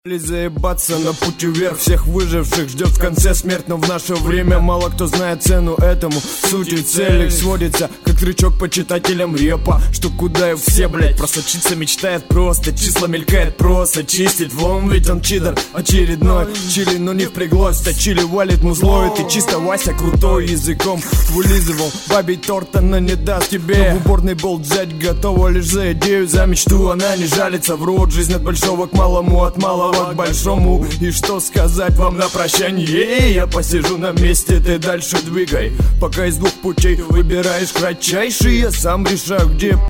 Заебаться на пути вверх, всех выживших ждет в конце смерть. Но в наше время мало кто знает цену этому. Суть и цель их сводится, как крючок почитателям репа. Что куда и все, блять, просочиться мечтает просто. Числа мелькает просто, чистить влом, ведь он читер очередной. Чили, но не впряглось, а чили валит музло. И ты чисто Вася крутой языком вылизывал. Бабий торт она не даст тебе, но в уборный болт взять готова лишь за идею, за мечту. Она не жалится в рот, жизнь от большого к малому, от малого к большому. И что сказать вам на прощание? Я посижу на месте, ты дальше двигай, пока из двух путей выбираешь кратчайший. Я сам решаю, где